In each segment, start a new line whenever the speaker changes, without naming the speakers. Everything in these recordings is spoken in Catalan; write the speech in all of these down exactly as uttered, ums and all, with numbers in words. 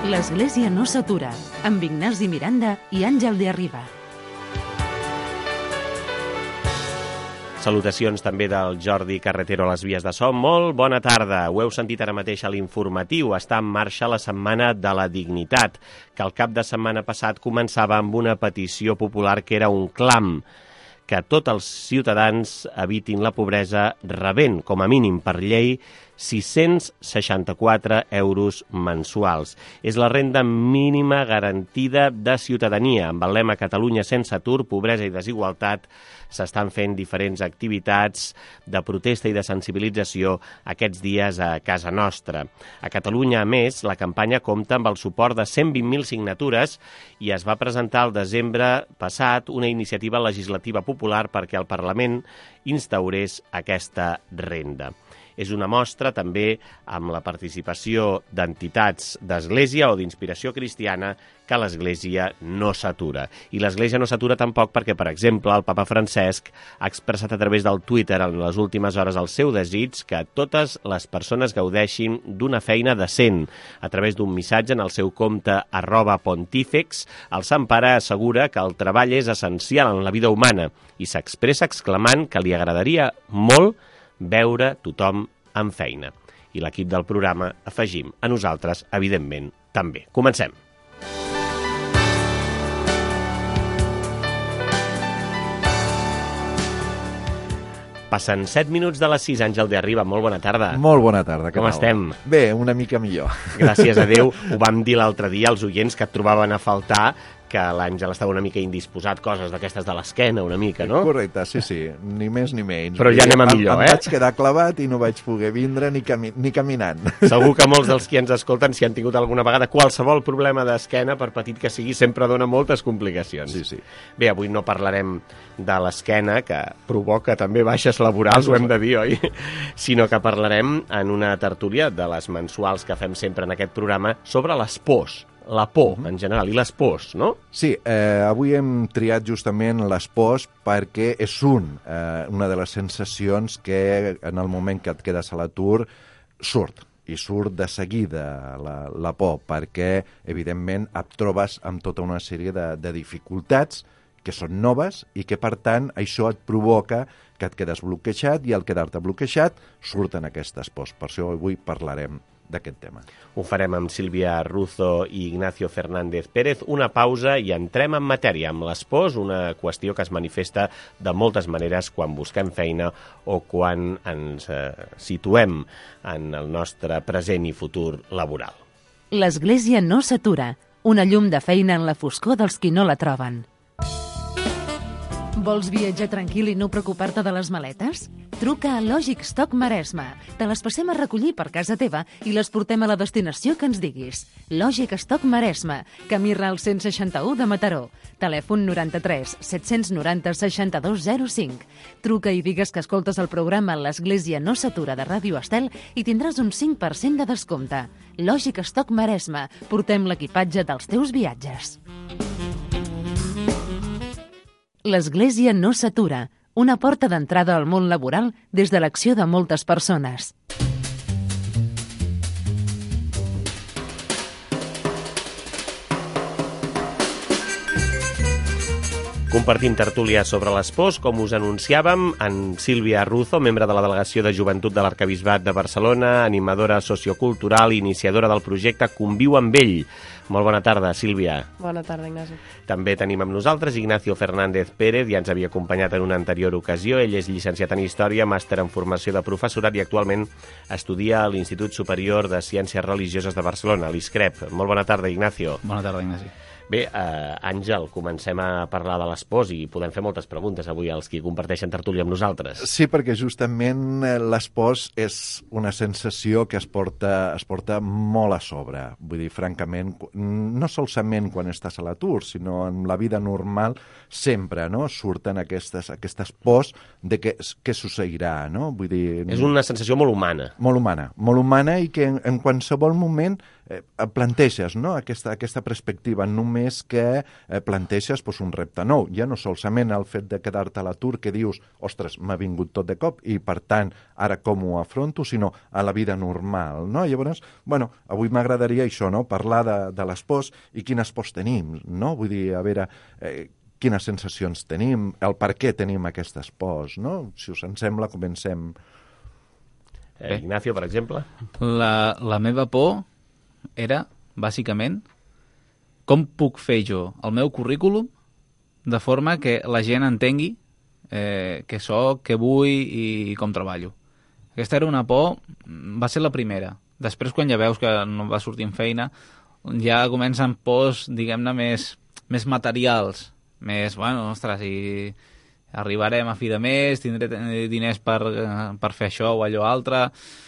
L'Església no s'atura, amb Ignasi Miranda i Àngel de Arriba.
Salutacions també del Jordi Carretero a les vies de so. Molt bona tarda. Ho heu sentit ara mateix a l'informatiu. Està en marxa la Setmana de la Dignitat, que el cap de setmana passat començava amb una petició popular que era un clam, que tots els ciutadans evitin la pobresa rebent, com a mínim per llei, sis-cents seixanta-quatre euros mensuals. És la renda mínima garantida de ciutadania. Amb el lema Catalunya sense atur, pobresa i desigualtat, s'estan fent diferents activitats de protesta i de sensibilització aquests dies a casa nostra. A Catalunya, a més, la campanya compta amb el suport de cent vint mil signatures i es va presentar el desembre passat una iniciativa legislativa popular perquè el Parlament instaurés aquesta renda. És una mostra també amb la participació d'entitats d'Església o d'inspiració cristiana que l'Església no s'atura. I l'Església no s'atura tampoc perquè, per exemple, el papa Francesc ha expressat a través del Twitter en les últimes hores el seu desig que totes les persones gaudeixin d'una feina decent. A través d'un missatge en el seu compte arroba pontífex, el Sant Pare assegura que el treball és essencial en la vida humana i s'expressa exclamant que li agradaria molt veure tothom amb feina. I l'equip del programa afegim a nosaltres, evidentment, també. Comencem. Passen set minuts de les sis. Àngel de Arriba, molt bona tarda.
Molt bona tarda.
Com estem?
Bé, una mica millor.
Gràcies a Déu. Ho vam dir l'altre dia als oients que et trobaven a faltar, que l'Àngel estava una mica indisposat, coses d'aquestes de l'esquena, una mica, no?
Correcte, sí, sí, ni més ni menys.
Però ja anem a millor,
em,
eh?
Em vaig quedar clavat i no vaig poder vindre ni, cami ni caminant.
Segur que molts dels qui ens escolten, si han tingut alguna vegada qualsevol problema d'esquena, per petit que sigui, sempre dona moltes complicacions.
Sí, sí.
Bé, avui no parlarem de l'esquena, que provoca també baixes laborals, ho hem de dir, oi? Sinó que parlarem en una tertúlia de les mensuals que fem sempre en aquest programa sobre les pors. La por, en general, i les pors, no?
Sí, eh, avui hem triat justament les pors perquè és un, eh, una de les sensacions que en el moment que et quedes a l'atur surt, i surt de seguida la, la por, perquè, evidentment, et trobes amb tota una sèrie de, de dificultats que són noves i que, per tant, això et provoca que et quedes bloquejat i al quedar-te bloquejat surten aquestes pors. Per això avui parlarem d'aquest tema.
Ho farem amb Sílvia Ruzo i Ignacio Fernández Pérez. Una pausa i entrem en matèria amb les pors, una qüestió que es manifesta de moltes maneres quan busquem feina o quan ens eh, situem en el nostre present i futur laboral.
L'Església no s'atura, una llum de feina en la foscor dels qui no la troben. Vols viatjar tranquil i no preocupar-te de les maletes? Truca a Lògic Stock Maresme. Te les passem a recollir per casa teva i les portem a la destinació que ens diguis. Lògic Stock Maresme, camí Ral cent seixanta-u de Mataró. Telèfon noranta-tres set-cents noranta seixanta-dos zero cinc. Truca i digues que escoltes el programa L'Església no s'atura de Ràdio Estel i tindràs un cinc per cent de descompte. Lògic Stock Maresme. Portem l'equipatge dels teus viatges. L'Església no s'atura, una porta d'entrada al món laboral des de l'acció de moltes persones.
Compartim tertúlia sobre les pors, com us anunciàvem, en Sílvia Ruzo, membre de la Delegació de Joventut de l'Arquebisbat de Barcelona, animadora sociocultural i iniciadora del projecte Conviu amb ell. Molt bona tarda, Sílvia.
Bona tarda, Ignasi.
També tenim amb nosaltres Ignacio Fernández Pérez, ja ens havia acompanyat en una anterior ocasió. Ell és llicenciat en Història, màster en Formació de Professorat i actualment estudia a l'Institut Superior de Ciències Religioses de Barcelona, l'I S C R E P. Molt bona tarda, Ignacio.
Bona tarda, Ignasi.
Bé, eh, Àngel, comencem a parlar de les pors i podem fer moltes preguntes avui als qui comparteixen tertúlia amb nosaltres.
Sí, perquè justament les pors és una sensació que es porta, es porta molt a sobre. Vull dir, francament, no solament quan estàs a l'atur, sinó en la vida normal sempre, no?, surten aquestes, aquestes pors de què, què succeirà, no? Vull dir...
És una sensació molt humana.
Molt humana, molt humana i que en, en qualsevol moment eh, planteges, no?, aquesta, aquesta perspectiva, només que eh, planteges pues, un repte nou. ja no solament el fet de quedar-te a l'atur que dius, ostres, m'ha vingut tot de cop i, per tant, ara com ho afronto, sinó a la vida normal, no? Llavors, bueno, avui m'agradaria això, no?, parlar de, de les pors i quines pors tenim, no? Vull dir, a veure, eh, quines sensacions tenim, el per què tenim aquestes pors, no? Si us en sembla, comencem.
Eh, Ignacio, per exemple?
La, la meva por era, bàsicament, com puc fer jo el meu currículum de forma que la gent entengui eh, què soc, què vull i, i com treballo. Aquesta era una por, va ser la primera. Després, quan ja veus que no va sortint feina, ja comencen pors, diguem-ne, més, més materials, més, bueno, ostres, i arribarem a fi de mes, tindré diners per, per fer això o allò altre,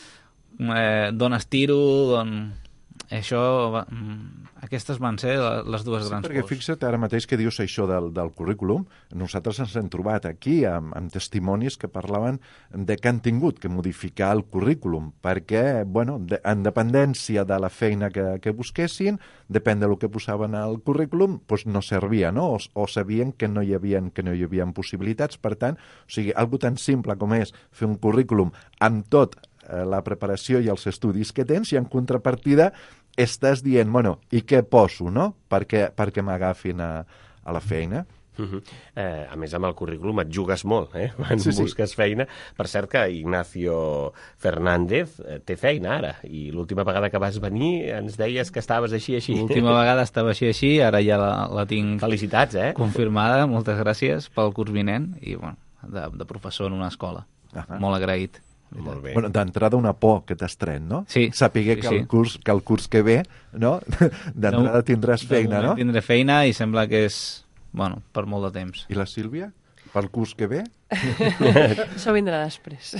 eh, d'on estiro, d'on... Això, aquestes van ser les dues grans
sí, perquè
pors.
fixa't ara mateix que dius això del, del currículum. Nosaltres ens hem trobat aquí amb, amb testimonis que parlaven de que han tingut que modificar el currículum perquè, bueno, de, en dependència de la feina que, que busquessin, depèn del que posaven al currículum, doncs no servia, no? O, o sabien que no hi havia, que no hi havia possibilitats. Per tant, o sigui, algo tan simple com és fer un currículum amb tot la preparació i els estudis que tens i en contrapartida estàs dient, bueno, i què poso, no?, perquè, perquè m'agafin a, a la feina.
Uh -huh. eh, a més, amb el currículum et jugues molt, eh? Quan
sí, sí.
busques feina. Per cert que Ignacio Fernández eh, té feina ara, i l'última vegada que vas venir ens deies que estaves així, així.
L'última vegada estava així, així, ara ja la, la tinc
Felicitats, eh?
confirmada, moltes gràcies pel curs vinent, i bueno, de, de professor en una escola.
Uh-huh.
Molt agraït.
Molt bé.
Bueno, d'entrada una por que t'estrén, no?
Sí.
Sapiguer
sí,
que,
sí.
El curs, que el curs que ve, no? D'entrada
No,
tindràs feina, no?
Tindré feina i sembla que és, bueno, per molt de temps.
I la Sílvia? Pel curs que ve?
Això vindrà després.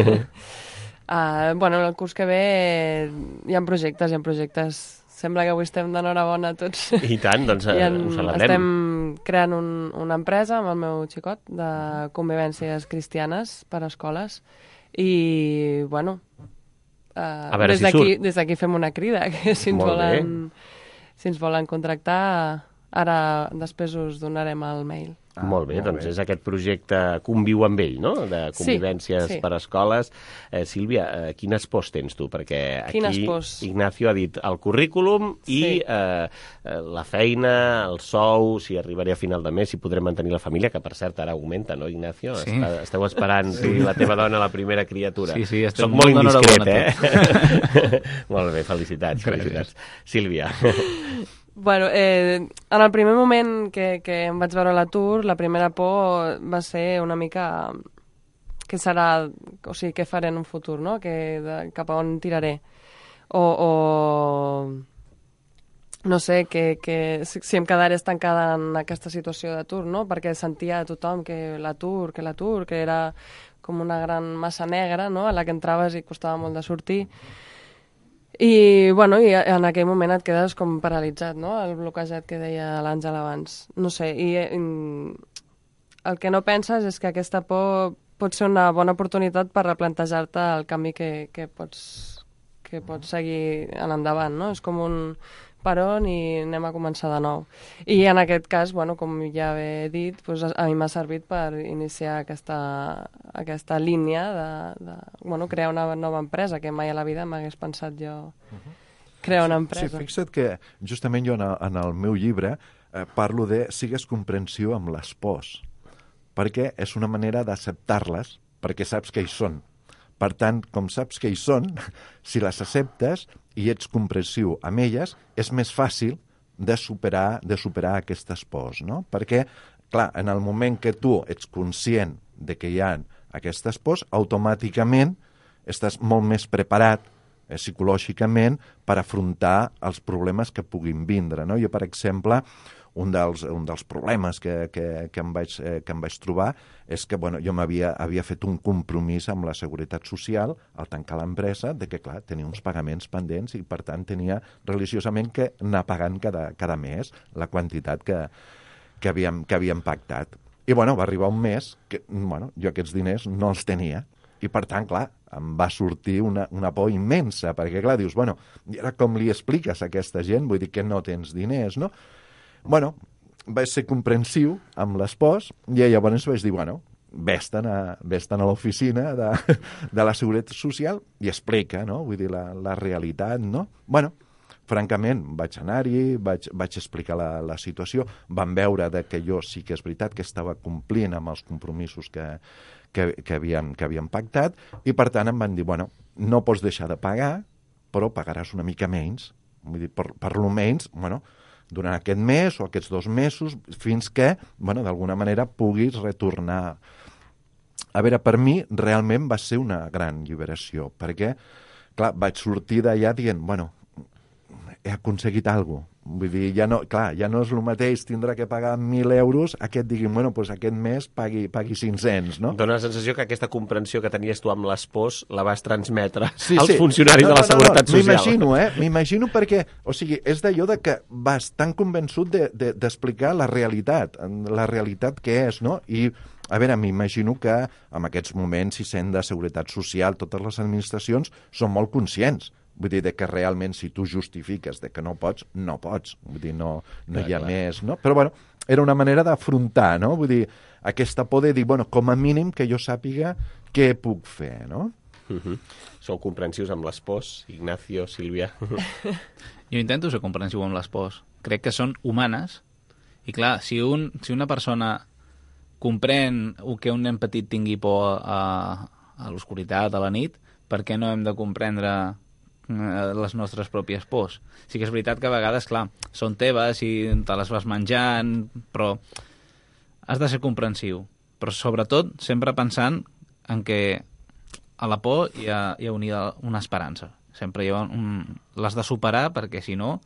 uh, bueno, el curs que ve hi ha projectes, hi ha projectes. Sembla que avui estem d'enhorabona tots.
I tant, doncs eh,
en,
ho celebrem.
estem creant un, una empresa amb el meu xicot de convivències cristianes per a escoles i, bueno, uh,
A veure
des
si
d'aquí
surt.
des d'aquí fem una crida, que si ens,
Molt
volen, si ens volen contractar, ara després us donarem el mail.
Ah, molt bé,
molt
doncs
bé.
és aquest projecte Conviu amb ell, no?, de convivències
Sí, sí.
per a escoles. Eh, Sílvia, eh, quines pors tens tu? Perquè aquí
Quines pors?
Ignacio ha dit el currículum i
Sí.
eh, eh, la feina, el sou, si arribaré a final de mes, si podrem mantenir la família, que per cert ara augmenta, no, Ignacio?
Sí.
Està, esteu esperant sí. la teva dona, la primera criatura.
Sí, sí, estem
Soc molt
molt
indiscret,
d'enhorabona
eh? Molt bé, felicitats, felicitats. Sílvia.
Bueno, eh, en el primer moment que, que em vaig veure a l'atur, la primera por va ser una mica què serà, o sigui, què faré en un futur, no? Que, de, cap a on tiraré. O, o no sé, que, que si, si em quedaré estancada en aquesta situació d'atur, no? Perquè sentia a tothom que l'atur, que l'atur, que era com una gran massa negra, no?, a la que entraves i costava molt de sortir. I, bueno, i en aquell moment et quedes com paralitzat, no?, el bloquejat que deia l'Àngel abans. No sé, i, i el que no penses és que aquesta por pot ser una bona oportunitat per replantejar-te el canvi que, que, pots, que pots seguir en endavant, no? És com un peron i anem a començar de nou. I en aquest cas, bueno, com ja he dit, doncs a mi m'ha servit per iniciar aquesta, aquesta línia de, de bueno, crear una nova empresa, que mai a la vida m'hagués pensat jo crear una empresa.
Sí, fixa't que justament jo en el, en el meu llibre eh, parlo de sigues comprensiu amb les pors, perquè és una manera d'acceptar-les, perquè saps que hi són. Per tant, com saps que hi són, si les acceptes i ets comprensiu amb elles, és més fàcil de superar, de superar aquestes pors, no? Perquè, clar, en el moment que tu ets conscient de que hi ha aquestes pors, automàticament estàs molt més preparat eh, psicològicament per afrontar els problemes que puguin vindre, no? Jo, per exemple, un dels, un dels problemes que, que, que, em vaig, eh, que em vaig trobar és que bueno, jo m'havia havia fet un compromís amb la Seguretat Social al tancar l'empresa de que, clar, tenia uns pagaments pendents i, per tant, tenia religiosament que anar pagant cada, cada mes la quantitat que, que, havíem, que havíem pactat. I, bueno, va arribar un mes que, bueno, jo aquests diners no els tenia. I, per tant, clar, em va sortir una, una por immensa, perquè, clar, dius, bueno, i ara com li expliques a aquesta gent? Vull dir que no tens diners, no? Bueno, vaig ser comprensiu amb l'espòs i llavors vaig dir, bueno, vés-te'n a, vés-te'n a l'oficina de, de la Seguretat Social i explica, no? Vull dir, la, la realitat, no? Bueno, francament, vaig anar-hi, vaig, vaig explicar la, la situació, van veure de que jo sí que és veritat que estava complint amb els compromisos que, que, que, havíem, que havíem pactat i, per tant, em van dir, bueno, no pots deixar de pagar, però pagaràs una mica menys. Vull dir, per, per lo menys, bueno, durant aquest mes o aquests dos mesos, fins que, bueno, d'alguna manera puguis retornar. A veure, per mi realment va ser una gran lliberació, perquè, clar, vaig sortir d'allà dient, bueno, he aconseguit alguna cosa. Vull dir, ja no, clar, ja no és el mateix tindrà que pagar mil euros, aquest diguin, bueno, doncs aquest mes pagui, pagui cinc-cents, no?
Dóna la sensació que aquesta comprensió que tenies tu amb l'espòs la vas transmetre
sí,
als
sí.
funcionaris
no,
de la
no,
Seguretat
no, no.
Social.
M'imagino, eh? M'imagino perquè, o sigui, és d'allò de que vas tan convençut d'explicar de, de, la realitat, la realitat que és, no? I, a veure, m'imagino que en aquests moments, si sent de Seguretat Social, totes les administracions són molt conscients. Vull dir, de que realment si tu justifiques de que no pots, no pots. Vull dir, no, no clar, hi ha clar. Més, no? Però, bueno, era una manera d'afrontar, no? Vull dir, aquesta por de dir, bueno, com a mínim que jo sàpiga què puc fer, no?
Uh -huh. Sou comprensius amb l'espòs, Ignacio, Sílvia?
Jo intento ser comprensiu amb l'espòs. Crec que són humanes i, clar, si, un, si una persona comprèn que un nen petit tingui por a, a l'oscuritat, a la nit, per què no hem de comprendre les nostres pròpies pors? Sí que és veritat que a vegades, clar, són teves i te les vas menjant, però has de ser comprensiu. Però sobretot sempre pensant en que a la por hi ha, hi ha unida una esperança. Sempre hi ha un... l'has de superar perquè si no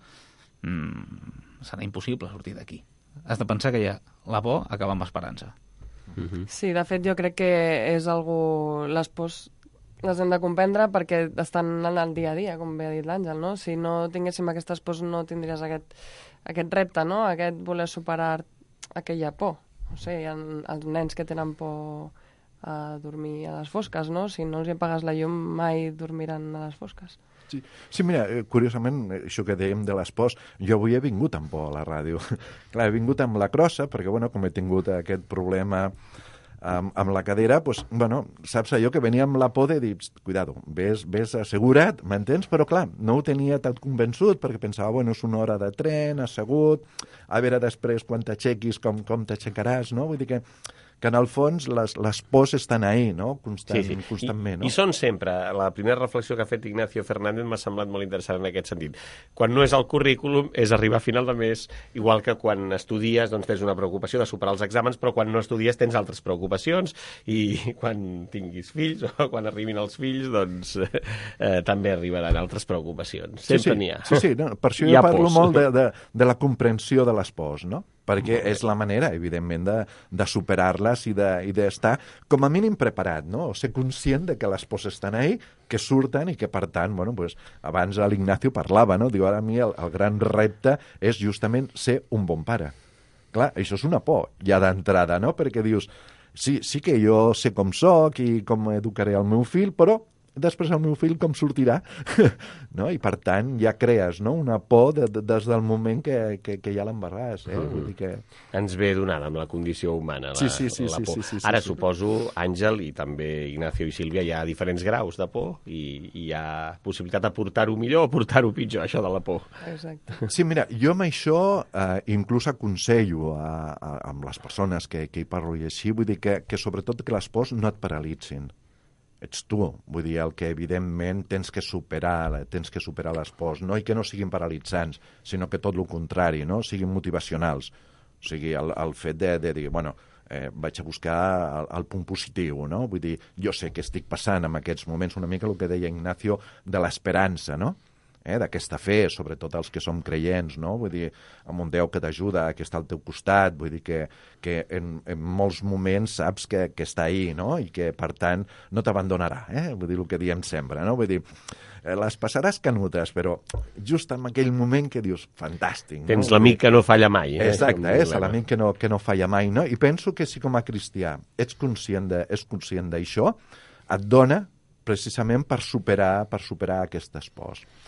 mmm, serà impossible sortir d'aquí. Has de pensar que hi ha la por acaba amb esperança.
Mm-hmm. Sí, de fet jo crec que és algú... les pors les hem de comprendre perquè estan en el dia a dia, com bé ha dit l'Àngel, no? Si no tinguéssim aquestes pors no tindries aquest, aquest repte, no? Aquest voler superar aquella por. No sé, hi ha els nens que tenen por a dormir a les fosques, no? Si no els hi apagues la llum mai dormiran a les fosques.
Sí, sí, mira, curiosament, això que dèiem de les pors, jo avui he vingut amb por a la ràdio. Clar, he vingut amb la crossa, perquè, bueno, com he tingut aquest problema amb, amb la cadera, pues, bueno, saps allò que venia amb la por de dir, cuidado, ves, ves assegurat, m'entens? Però, clar, no ho tenia tan convençut, perquè pensava, bueno, és una hora de tren, assegut, a veure després quan t'aixequis, com, com t'aixecaràs, no? Vull dir que que en el fons les, les pors estan ahí, no? Constant, sí, sí. Constantment. No?
I, I són sempre. La primera reflexió que ha fet Ignacio Fernández m'ha semblat molt interessant en aquest sentit. Quan no és el currículum, és arribar a final de mes, igual que quan estudies doncs tens una preocupació de superar els exàmens, però quan no estudies tens altres preocupacions i quan tinguis fills o quan arribin els fills, doncs eh, també arribaran altres preocupacions. Sempre n'hi
sí,
ha.
Sí, sí, no, per això jo parlo pors. molt de, de, de la comprensió de les pors, no? Perquè és la manera, evidentment, de, de superar-les i d'estar de, com a mínim preparat, no? O ser conscient de que les pors estan ahí, que surten i que, per tant, bueno, pues, abans l'Ignacio parlava, no? Diu, ara a mi el, el gran repte és justament ser un bon pare. Clar, això és una por, ja d'entrada, no? Perquè dius, sí, sí que jo sé com soc i com educaré el meu fill, però després el meu fill com sortirà, no? I per tant ja crees, no? Una por de, de, des del moment que, que, que ja l'embarràs, eh? Mm. Vull dir que...
Ens ve donada amb la condició humana, la,
sí, sí, sí,
la por.
Sí, sí, sí,
Ara
sí,
suposo, Àngel i també Ignacio i Sílvia, hi ha diferents graus de por i, i hi ha possibilitat de portar-ho millor o portar-ho pitjor, això de la por.
Exacte.
Sí, mira, jo amb això eh, inclús aconsello a, a, amb les persones que, que hi parlo i així, vull dir que, que sobretot que les pors no et paralitzin. Ets tu, vull dir, el que evidentment tens que superar, tens que superar les pors, no? I que no siguin paralitzants, sinó que tot el contrari, no? Siguin motivacionals. O sigui, el, el fet de, de dir, bueno, eh, vaig a buscar el, el punt positiu, no? Vull dir, jo sé que estic passant en aquests moments una mica el que deia Ignacio de l'esperança, no? Eh, d'aquesta fe, sobretot els que som creients, no? Vull dir, amb un Déu que t'ajuda, que està al teu costat, vull dir que, que en, en molts moments saps que, que està ahí, no? I que, per tant, no t'abandonarà, eh? Vull dir, el que diem sempre, no? Vull dir, eh, les passaràs canutes, però just en aquell moment que dius, fantàstic, no?
Tens l'amic que no falla mai, eh?
Exacte, és l'amic que no, que no falla mai, no? I penso que si com a cristià ets conscient de, ets conscient d'això, et dona precisament per superar, per superar aquestes pors. No?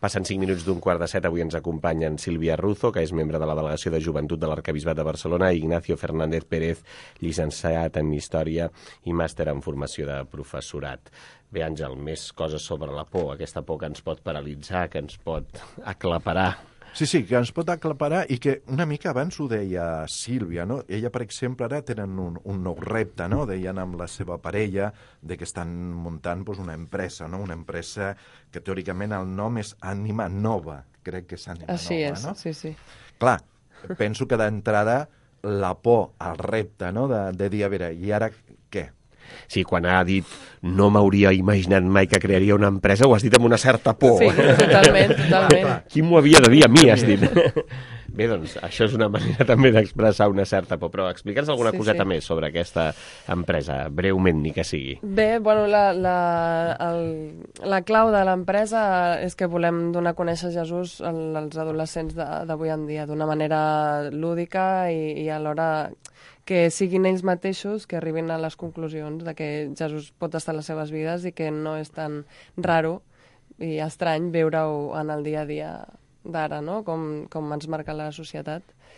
Passen cinc minuts d'un quart de set. Avui ens acompanyen Sílvia Ruzo, que és membre de la Delegació de Joventut de l'Arquebisbat de Barcelona, i Ignacio Fernández Pérez, llicenciat en Història i màster en formació de professorat. Bé, Àngel, més coses sobre la por, aquesta por que ens pot paralitzar, que ens pot aclaparar.
Sí, sí, que ens pot aclaparar i que una mica abans ho deia Sílvia, no? Ella, per exemple, ara tenen un, un nou repte, no? Deien amb la seva parella de que estan muntant doncs, una empresa, no? Una empresa que teòricament el nom és Ànima Nova, crec que és Ànima
Així
Nova,
és,
no?
sí, sí.
Clar, penso que d'entrada la por al repte, no? De, de dir, a veure, i ara què?
Sí, quan ha dit no m'hauria imaginat mai que crearia una empresa, ho has dit amb una certa por.
Sí, totalment, totalment.
Qui m'ho havia de dir a mi, has dit. Bé, doncs, això és una manera també d'expressar una certa por, però explica'ns alguna
Sí,
coseta
sí.
més sobre aquesta empresa, breument ni que sigui.
Bé, bueno, la, la, el, la clau de l'empresa és que volem donar a conèixer Jesús als adolescents de- d'avui en dia d'una manera lúdica i, i alhora que siguin ells mateixos que arribin a les conclusions de que Jesús pot estar a les seves vides i que no és tan raro i estrany veure-ho en el dia a dia d'ara, no? Com, com ens marca la societat.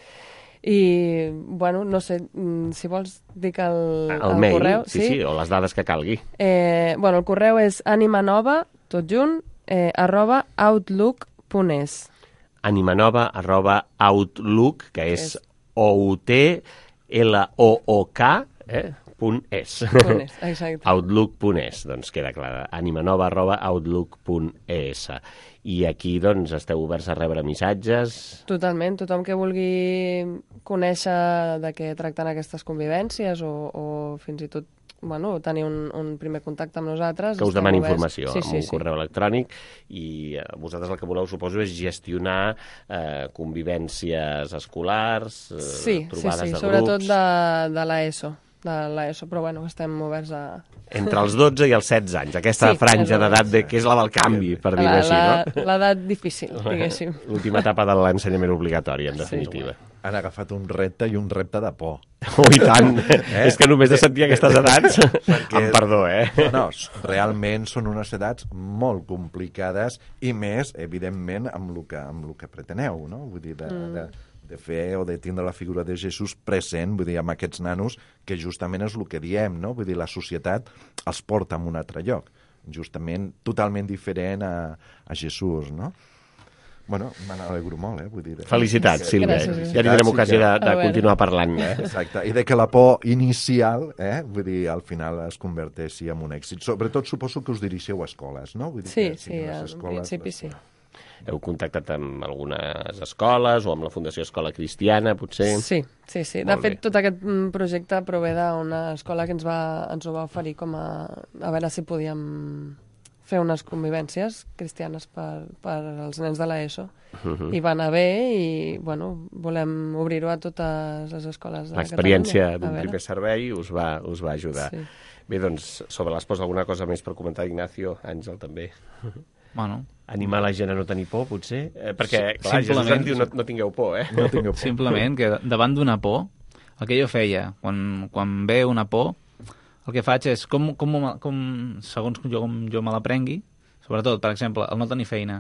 I, bueno, no sé, mm, si vols dic el,
El,
el
mail,
correu.
sí, sí, o les dades que calgui.
Eh, bueno, el correu és animanova, tot junt, eh, arroba outlook.es.
animanova arroba outlook, que és
És-
O U T L O O K, eh? punt es.
Punt es, exacte.
outlook punt es, doncs queda clar, animanova arroba outlook punt es. I aquí, doncs, esteu oberts a rebre missatges.
Totalment, tothom que vulgui conèixer de què tracten aquestes convivències o, o fins i tot bueno, tenir un, un primer contacte amb nosaltres.
Que us
estem
demani
oberts.
informació
sí,
amb
sí,
un
sí.
correu electrònic, i eh, vosaltres el que voleu, suposo, és gestionar eh, convivències escolars, eh,
Sí, sí,
trobades
sí,
de
sobretot
grups...
de, de l'ESO, de l'ESO, però bueno, estem oberts a...
Entre els dotze i els setze anys, aquesta
Sí,
franja
més o
d'edat
menys.
de, que és la del canvi, per dir-ho
la-
així, no?
la- L'edat difícil, diguéssim.
L'última etapa de l'ensenyament obligatori, en definitiva.
Han agafat un repte i un repte de por.
Oh, i tant! Eh? És que només de sentir aquestes edats...
Perquè-
Amb perdó, eh?
No, no, s- realment són unes edats molt complicades i més, evidentment, amb el que, amb el que preteneu, no? Vull dir, de, mm. de, de fer o de tindre la figura de Jesús present, vull dir, amb aquests nanos, que justament és el que diem, no? Vull dir, la societat els porta a un altre lloc, justament totalment diferent a, a Jesús, no? Bueno, me n'alegro molt, eh? Vull dir,
Felicitats, Sílvia.
Gràcies.
Ja tindrem ocasió de, de
A veure.
continuar parlant. Eh?
Exacte, i de que la por inicial, eh, vull dir, al final es converteixi en un èxit. Sobretot suposo que us dirigeu a escoles, no? Vull dir
Sí,
que
sí,
siguin les
en
escoles,
principi
les-
sí.
Heu contactat amb algunes escoles o amb la Fundació Escola Cristiana, potser?
Sí, sí, sí. De
Molt
fet,
bé.
tot aquest mm, projecte prové d'una escola que ens, va, ens ho va oferir com a... A veure si podíem fer unes convivències cristianes per, per als nens de l'ESO.
Mhm.
I va anar bé i, bueno, volem obrir-ho a totes les escoles de
L'experiència
Catalunya. A
d'un
veure.
primer servei us va, us va ajudar.
Sí.
Bé, doncs, sobre l'espòs, alguna cosa més per comentar, Ignacio? Àngel, també.
Bueno,
Animar la gent a no tenir por, potser? Eh, perquè, clar, Jesús
simplement-
ens diu no, no tingueu por, eh?
No tingueu por.
simplement que davant d'una por, el que jo feia, quan, quan ve una por, el que faig és, com, com, com, com segons jo, com jo me l'aprengui, sobretot, per exemple, el no tenir feina.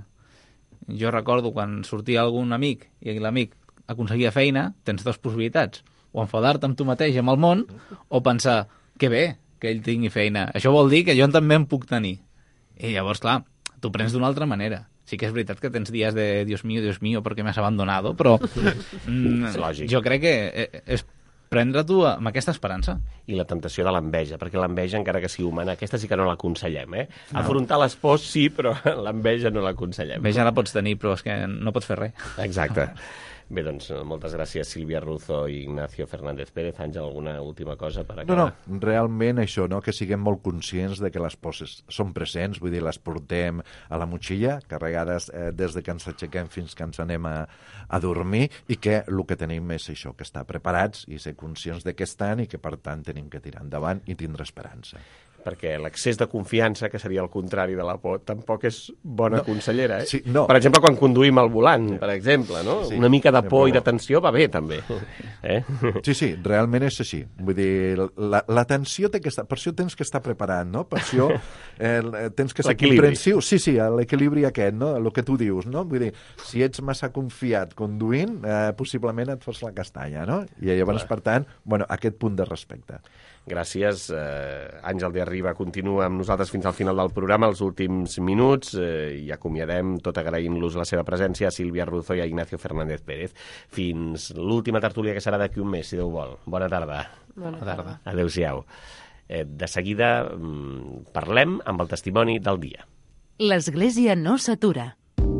Jo recordo quan sortia algun amic i l'amic aconseguia feina, tens dues possibilitats. O enfadar-te amb tu mateix, amb el món, o pensar, que bé que ell tingui feina. Això vol dir que jo també en puc tenir. I llavors, clar, t'ho prens d'una altra manera. Sí que és veritat que tens dies de Dios mío, Dios mío, perquè m'has abandonado, però mm,
És lògic.
jo crec que eh, és prendre-t'ho amb aquesta esperança.
I la tentació de l'enveja, perquè l'enveja, encara que sigui humana, aquesta sí que no l'aconsellem, eh? No. Afrontar les pors sí, però l'enveja no l'aconsellem.
Bé, ja la pots tenir, però és que no pots fer res.
Exacte. Bé, doncs, moltes gràcies, Sílvia Ruzo i Ignacio Fernández Pérez. Àngel, alguna última cosa per
No,
acabar?
no, realment això, no? Que siguem molt conscients de que les pors són presents, vull dir, les portem a la motxilla, carregades eh, des de que ens aixequem fins que ens anem a, a dormir, i que el que tenim és això, que estar preparats i ser conscients de què estan i que, per tant, tenim que tirar endavant i tindre esperança.
perquè l'excés de confiança, que seria el contrari de la por, tampoc és bona
No.
consellera, eh?
Sí, no.
Per exemple, quan conduïm al volant, per exemple, no?
Sí.
Una mica de por
Però-
i de tensió va bé, també. Eh?
Sí, sí, realment és així. Vull dir, la, la tensió té que estar... Per això tens que estar preparat, no? Per això eh, tens que ser
L'equilibri.
comprensiu. Sí, sí, l'equilibri aquest, no? El que tu dius, no? Vull dir, si ets massa confiat conduint, eh, possiblement et fots la castanya, no? I llavors, per tant, bueno, aquest punt de respecte.
Gràcies. Eh, Àngel de Arriba continua amb nosaltres fins al final del programa, els últims minuts, eh, i acomiadem tot agraint-los la seva presència a Sílvia Ruzo i a Ignacio Fernández Pérez. Fins l'última tertúlia, que serà d'aquí un mes, si Déu vol. Bona tarda.
Bona
tarda.
Adéu-siau. Eh, de seguida mm, parlem amb el testimoni del dia.
L'Església no s'atura.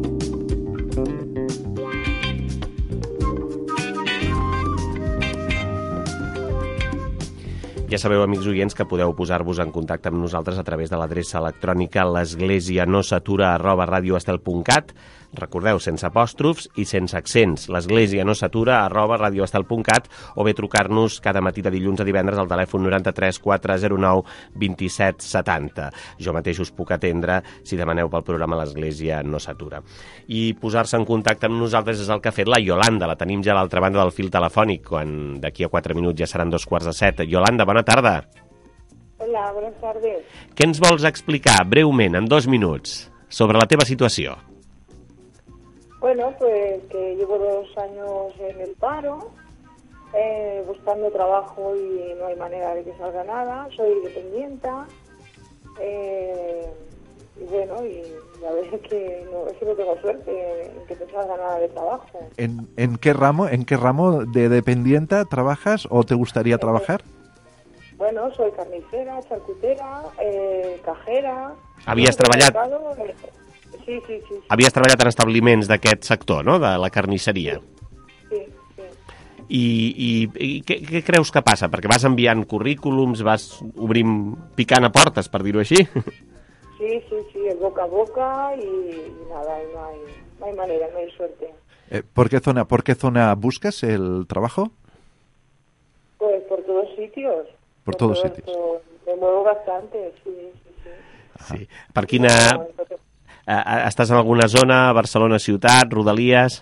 Ja sabeu, amics oients, que podeu posar-vos en contacte amb nosaltres a través de l'adreça electrònica l'esglésianosatura arroba radioestel punt cat. Recordeu, sense apòstrofs i sense accents. l'esglésianosatura arroba radioestel punt cat, o bé trucar-nos cada matí de dilluns a divendres al telèfon noranta-tres quatre zero nou vint-i-set setanta. Jo mateix us puc atendre si demaneu pel programa L'Església no s'atura. I posar-se en contacte amb nosaltres és el que ha fet la Yolanda. La tenim ja a l'altra banda del fil telefònic, quan d'aquí a quatre minuts ja seran dos quarts de set. Yolanda, bona tarda.
Hola, buenas tardes.
Què ens vols explicar, breument, en dos minuts, sobre la teva situació?
Bueno, pues que llevo dos años en el paro, eh, buscando trabajo y no hay manera de que salga nada. Soy dependienta, eh, y bueno, y a ver que no, es que no tengo suerte en que te salga nada de trabajo.
¿En, en qué ramo, en qué ramo de dependienta trabajas o te gustaría trabajar?
Bueno, soy carnicera, charcutera, eh, cajera...
Havies treballat,
mercado, eh, Sí, sí, sí. sí.
havies treballat en establiments d'aquest sector, no?, de la carnisseria.
sí, sí.
I, i, i què, què creus que passa? Perquè vas enviant currículums, vas obrint, picant a portes, per dir-ho així?
Sí, sí, sí, el boca a boca y, y nada, y no hay, no hay manera, no hay suerte.
Eh, ¿por qué zona, por qué zona buscas el trabajo?
Pues por todos sitios.
Por todos
todos-
sitios.
por- me muevo bastante, sí, sí, sí.
Sí. Per quina...
No, entonces,
Eh, estàs en alguna zona, Barcelona ciutat, Rodalies?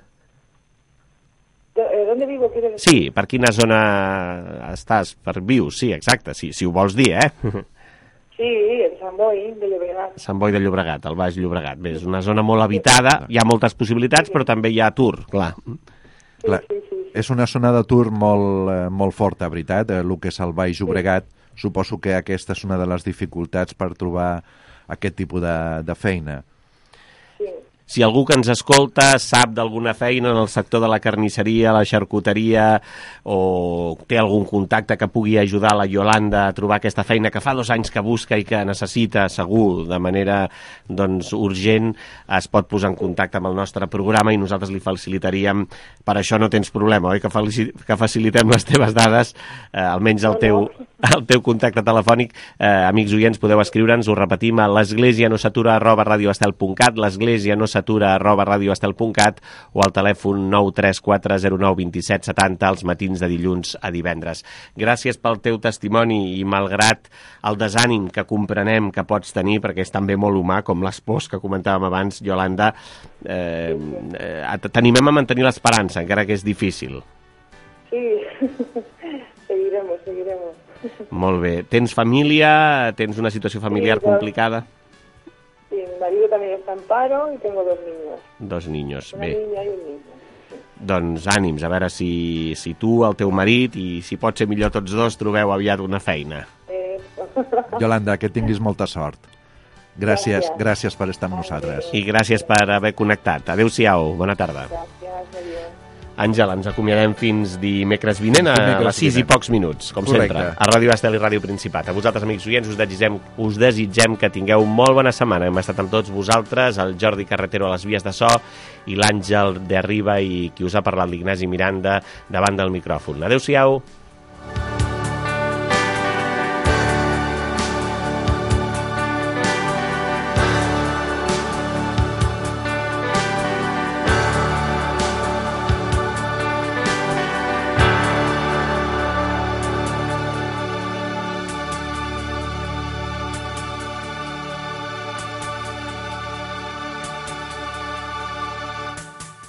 eh, ¿Dónde vivo? ¿Quieres decir?
Sí, per quina zona estàs? Per vius, sí, exacte, sí, si ho vols dir, eh?
Sí, en Sant Boi, de Llobregat.
Sant Boi de Llobregat, el Baix Llobregat. Bé, és una zona molt habitada, hi ha moltes possibilitats, però també hi ha atur, clar.
Sí,
Clar,
sí, sí, sí.
és una zona d'atur molt, eh, molt forta, veritat, eh, el que és el Baix Llobregat. Suposo que aquesta és una de les dificultats per trobar aquest tipus de, de feina.
Sí.
Si algú que ens escolta sap d'alguna feina en el sector de la carnisseria, la xarcuteria, o té algun contacte que pugui ajudar la Yolanda a trobar aquesta feina que fa dos anys que busca i que necessita, segur, de manera doncs, urgent, es pot posar en contacte amb el nostre programa i nosaltres li facilitaríem. Per això no tens problema, oi? Que, felici que facilitem les teves dades, eh, almenys el teu, el teu contacte telefònic. Eh, amics oients, podeu escriure'ns, ho repetim, a l'esglésianosatura arroba radioestel punt cat, l'esglésianosatura arroba radioestel punt cat, o al telèfon nou tres quatre zero nou vint set setanta els matins de dilluns a divendres. Gràcies pel teu testimoni i malgrat el desànim que comprenem que pots tenir, perquè és també molt humà, com les pors que comentàvem abans, Yolanda, eh, eh, t'animem a mantenir l'esperança, encara que és difícil.
Sí, seguiremos, seguiremos.
Molt bé. Tens família? Tens una situació familiar
Sí, claro.
complicada?
Sí, mi marido también está en paro y tengo dos niños.
Dos niños.
Una
Bé,
niña y un niño.
doncs ànims, a veure si, si tu, el teu marit, i si pot ser millor tots dos, trobeu aviat una feina.
Eh,
Yolanda, que tinguis molta sort. Gràcies,
Gràcies.
gràcies per estar amb nosaltres.
I gràcies per haver connectat. Adéu-siau, bona tarda.
gracias, adiós.
Àngel, ens acomiadem fins dimecres vinent a
Dimecres
les sis i
vinent.
pocs minuts, com
Correcte.
sempre, a Ràdio Estel i Ràdio Principat. A vosaltres, amics oients, us desitgem, us desitgem que tingueu molt bona setmana. Hem estat amb tots vosaltres, el Jordi Carretero a les vies de so i l'Àngel de Arriba i qui us ha parlat, l'Ignasi Miranda, davant del micròfon. Adéu-siau.